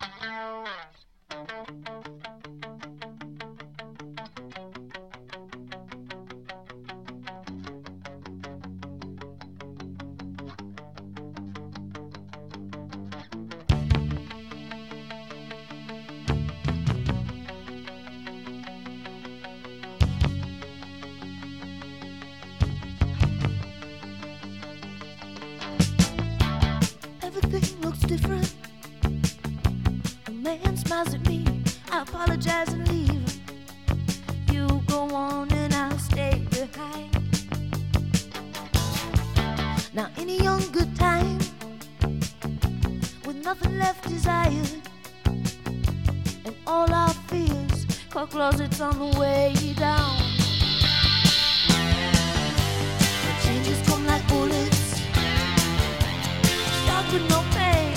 Everything looks different. A man smiles at me, I apologize and leave. You go on and I'll stay behind. Now any young good time, with nothing left desired, and all our fears, call closets on the way down. The changes come like bullets, start with no pain.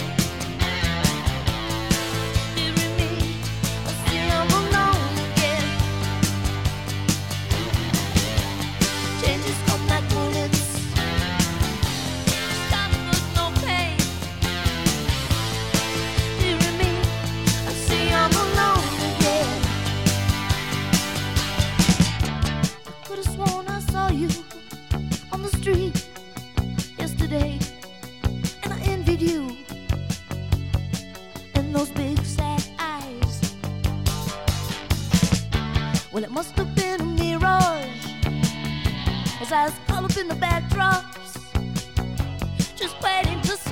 Nearing me, I see I'm alone again. Changes come like bullets, start with no pain. Nearing me, I see I'm alone again. I could have sworn I saw you on the street yesterday, and I envied you and those big sad eyes. Well, it must have been a mirage, as I was caught up in the backdrops, just waiting to